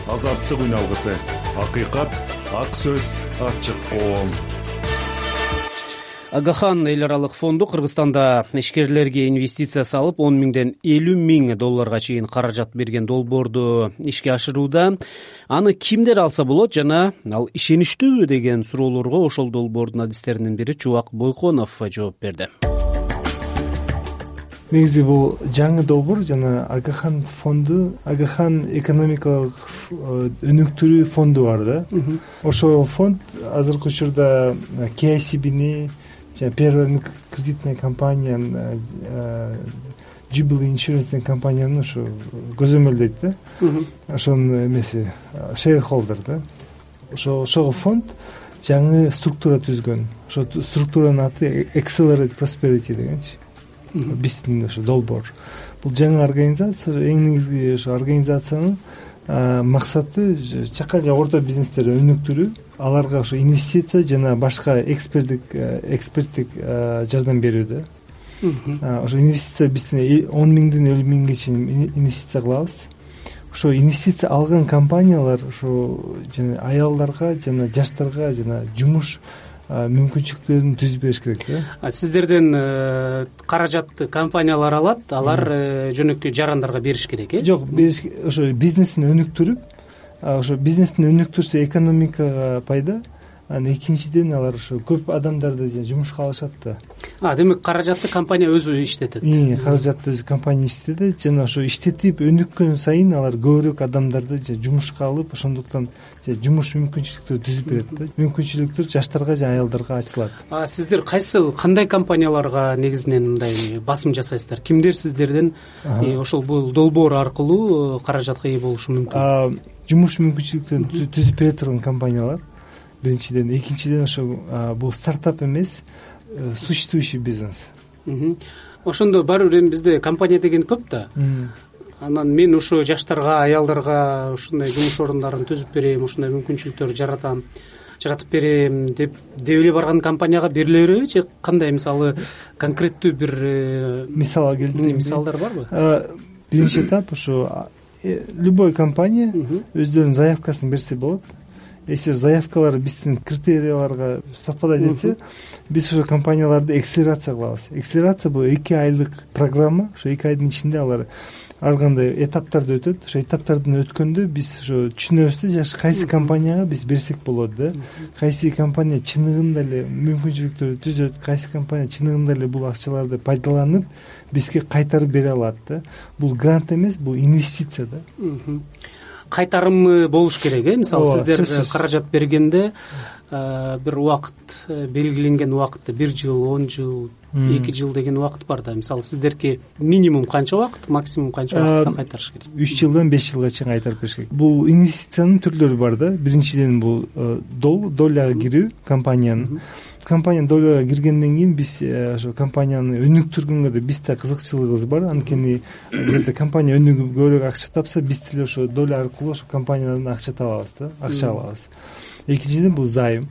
азаттык үн алгысы. Акыйкат, ак сөз, ачык коом. Агахан эл аралык фонду Кыргызстанда ишкерлерге инвестиция салып 10 миңден 50 миң долларга чейин каражат берген долбоорду ишке ашырууда. Аны кимдер алса болот жана ал ишеничтүүбү деген суроолорго ошол долбоордун адистеринин бири Чубак Бойконов жооп берди. Негизи бул жаңы долбоор жана Агахан фонду, Агахан экономикалык өнүктүрүү фонду бар да. Ошол фонд азыркы учурда KICB'ни жана первая кредитная компания Jubilee Insurance деген компанияны ошо көзөмөлдөйт да. Ошонун эмеси shareholder да. Ошол фонд жаңы структура түзгөн. Ошо структуранын аты Accelerate Prosperity дегенчи. Биздин ошо долбоор. Бул жаңы организация, эң негизги ошо организациянын максаты чакан жана орто бизнестерди өнүктүрүү, аларга ошо инвестиция жана башка эксперттик жардам берүүдө. Ошо инвестиция биздин 10 миңден 50 миңге чейин инвестиция кылабыз. Ошо инвестиция алган компаниялар ошо жана аялдарга жана жаштарга жана жумуш мүмкүнчүлүктөрүн түзүп бериш керек да. Сиздерден каражатты компаниялар алат, алар жөнөкөй жарандарга бериш керек, Жок, бериш ошо бизнесин өнүктүрүп, ошо бизнесин өнүктүрсө экономикага пайда, анан экинчиден алар ошо көп адамдарды жумушка алышат да. Демек каражатты компания өзү иштетет. Каражатты өзү компания иштетет жана ошо иштетип өнүккөн сайын алар көбүрөөк адамдарды жумушка алып, ошондуктан жумуш мүмкүнчүлүктөрү түзүп берет да. Мүмкүнчүлүктөр жаштарга жана аялдарга ачылат. Сиздер кандай компанияларга негизинен мындай басым жасайсыздар? Кимдер сиздерден ошол бул долбоор аркылуу каражатка ээ болушу мүмкүн? Жумуш мүмкүнчүлүктөрүн түзүп бере турган компаниялар биринчиден, экинчиден ошо бул стартап эмес, существующий бизнес. Ошондо барыбир эми бизде компания деген көп да. Анан мен ошо жаштарга, аялдарга ушундай жумуш орундарын түзүп берем, ушундай мүмкүнчүлүктөр жаратып берем деп эле барган компанияга бериле береби же кандай, мисалы конкреттүү бир мисалга келтирейин. Мисалдар барбы? Биринчи этап ошо любой компания өздөрүнүн заявкасын берсе болот. Если заявкалар биздин критерияларга совпадать этсе, биз ошо компанияларды акселерация кылабыз. Акселерация бул 2 айлык программа. Ошо 2 айдын ичинде алар ар кандай этаптарды өтөт. Ошо этаптардан өткөндө биз ошо түшүнөбүз да, кайсы компанияга биз берсек болот да. Кайсы компания чыныгында эле мүмкүнчүлүктөрдү түзөт, кайсы компания чыныгында эле бул акчаларды пайдаланып бизге кайтарып бере алат да. Бул грант эмес, бул инвестиция да. Кайтарымы болуш керек, мисалы сиздер каражат бергенде бир убакыт, белгиленген убакытта 1 жыл, 10 жыл, 2 жыл деген убакыт бар да. Мисалы сиздерге минимум канча убакыт, максимум канча убакытта кайтарыш керек? 3 жылдан 5 жылга чейин кайтарып бериш керек. Бул инвестициянын түрлөрү бар да. Биринчиден бул доляга кирүү компаниянын. Компания доляга киргенден кийин биз ошо компанияны өнүктүргөнгө да биз да кызыкчылыгыбыз бар. Анткени эгерде компания өнүгүп көбүрөөк акча тапса, биз деле ошо доля аркылуу ошо компаниядан акча табабыз да, акча алабыз. Экинчиден бул зайым.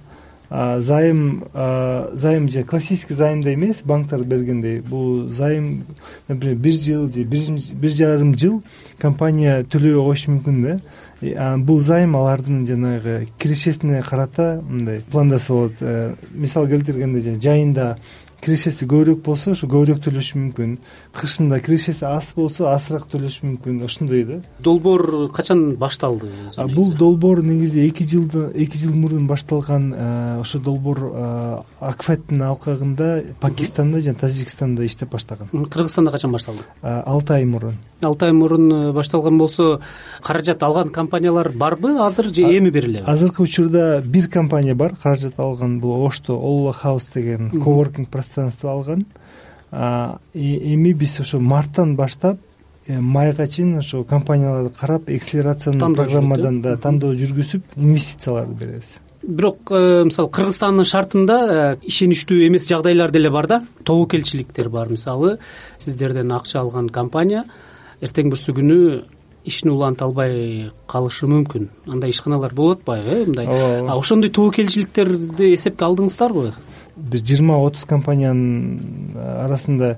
Зайым же классический займда эмес, банктар бергендей. Бул зайым, например, 1 жыл же 1,5 жыл компания төлөбөй коюшу мүмкүн да. Бул зайым алардын жанагы кирешесине карата мындай пландаса болот. Мисал келтиргенде жайында кирешеси көбүрөөк болсо, ошо көбүрөөк төлөшү мүмкүн. Кышында кирешеси аз болсо, азыраак төлөшү мүмкүн. Ошондой да. Долбоор качан башталды? Бул долбоор негизи 2 жыл мурун башталган. Ошо долбоор Акфеттин алкагында Пакистанда жана Тажикстанда иштеп баштаган. Кыргызстанда качан башталды? 6 ай мурун. 6 ай мурун башталган болсо, каражат алган компаниялар барбы азыр же эми берилеби? Азыркы учурда бир компания бар, каражат алган. Бул Ошто Олла Хаус деген коворкинг пространство алган. Эми биз ошо марттан баштап майга чейин ошо компанияларды карап, акселерациянын программадан да тандоо жүргүзүп, инвестицияларды беребиз. Бирок мисалы Кыргызстандын шартында ишеничтүү эмес жагдайлар деле бар да. Тобокелчиликтер бар. Мисалы сиздерден акча алган компания эртең бүрсү күнү ишин уланта албай калышы мүмкүн. Андай ишканалар болот атпайбы, мындай? Ошондой тобокелчиликтерди эсепке алдыңыздарбы? Бир 20-30 компаниянын арасында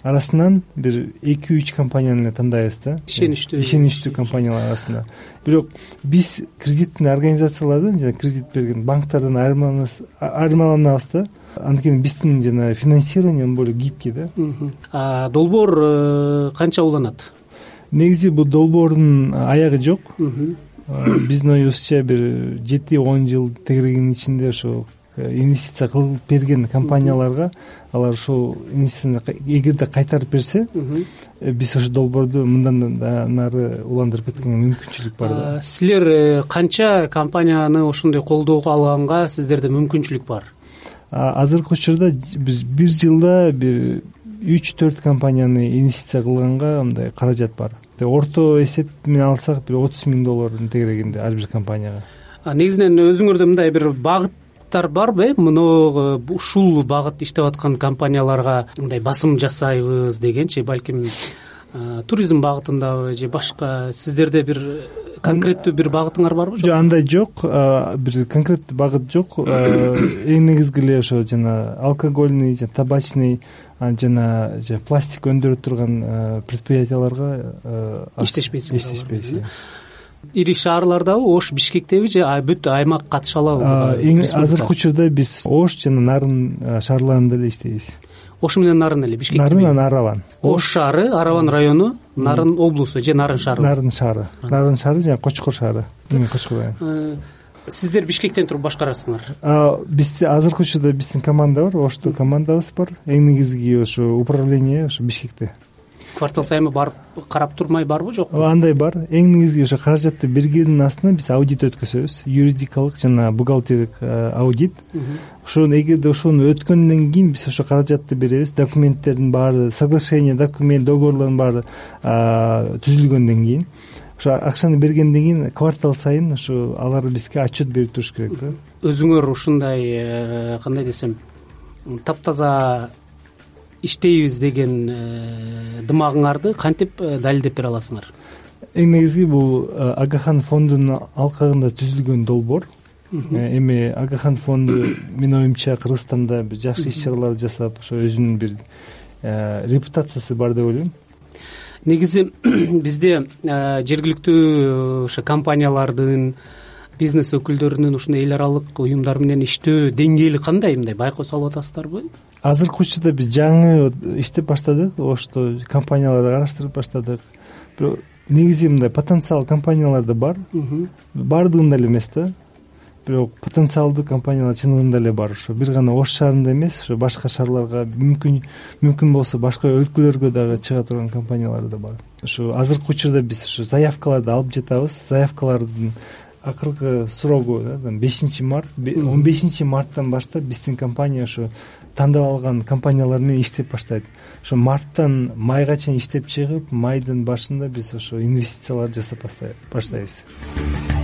арасынан бир 2-3 компанияны эле тандайбыз да, ишеничтүү компаниялар арасында. Бирок биз кредиттин организациялардан жана кредит берген банктардан айырмаланабыз да. Анткени биздин жана финансирование более гибкий да. Долбоор канча уланат? Негизи бул долбоордун аягы жок. Биздин оюбузча бир 7-10 жыл тегерегинин ичинде ошо инвестиция кылып берген компанияларга алар ошол инвестицияны эгерде кайтарып берсе, биз ошол долбоорду мындан да нары уландырып кеткенге мүмкүнчүлүк бар да. Силер канча компанияны ошондой колдоого алганга сиздерде мүмкүнчүлүк бар? Азыркы учурда биз бир жылда бир 3-4 компанияны инвестиция кылганга мындай каражат бар. Орто эсеп менен алсак бир $30,000 тегерегинде ар бир компанияга. Негизинен өзүңөрдө мындай бир багыттар барбы? Муну ушул багытта иштеп аткан компанияларга мындай басым жасайбыз дегенчи, балким туризм багытындабы же башка сиздерде бир конкреттүү бир багытыңар барбы? Жок, андай жок. Бир конкреттүү багыт жок. Эң негизги эле ошо жана алкогольный, жана табачный, жана пластик өндүрүп турган предприятияларга иштешпейсиз. Ири шаарлардабы, Ош, Бишкектеби же бүт аймак катыша алабы? Азыркы учурда биз Ош жана Нарын шаарларында эле иштейбиз. Ош менен Нарын эле, Бишкек менен Араван. Ош шаары, Араван району, Нарын облусу же Нарын шаары? Нарын шаары жана Кочкор шаары. Сиздер Бишкектен туруп башкарасыңар? Бизде азыркы учурда биздин команда бар, Ошто командабыз бар. Эң негизги ошо управление ошо Бишкекте. Квартал сайын барып карап турмай барбы, жокпу? Андай бар. Эң негизги ошо каражатты бергендин астына биз аудит өткөзөбүз. Юридикалык жана бухгалтерик аудит. Ошону эгерде ошону өткөндөн кийин биз ошо каражатты беребиз. Документтердин баары, соглашение, документ, договорлордун баары түзүлгөндөн кийин, ошо акчаны бергенден кийин квартал сайын ошо алар бизге отчет берип туруш керек да. Өзүңөр ушундай кандай десем, таптаза иштейбиз деген дымагыңарды кантип далилдеп бере аласыңар? Эң негизги бул Агахан фондунун алкагында түзүлгөн долбоор. Эми Агахан фонду менин оюмча Кыргызстанда бир жакшы иш-чаралар жасап, ошо өзүнүн бир репутациясы бар деп ойлойм. Негизи бизде жергиликтүү ошо компаниялардын, бизнес өкүлдөрүнүн ушундай эл аралык уюмдар менен иштөө деңгээли кандай, мындай байкоо салып атасыздарбы? Азыркы учурда биз жаңы иштеп баштадык, ошто компанияларды караштырып баштадык. Бирок негизи мындай потенциал компаниялар да бар. Бардыгында эле эмес да. Бирок потенциалдуу компаниялар чыныгында эле бар. Ошо бир гана Ош шаарында эмес, ошо башка шаарларга, мүмкүн болсо башка өлкөлөргө дагы чыга турган компаниялар да бар. Ошо азыркы учурда биз ошо заявкаларды алып жатабыз. Заявкалардын акыркы срогу 5 март, 15 марттан баштап биздин компания ошо тандап алган компаниялар менен иштеп баштайт. Ошо марттан майга чейин иштеп чыгып, майдын башында биз ошо инвестициялар жасап баштайбыз.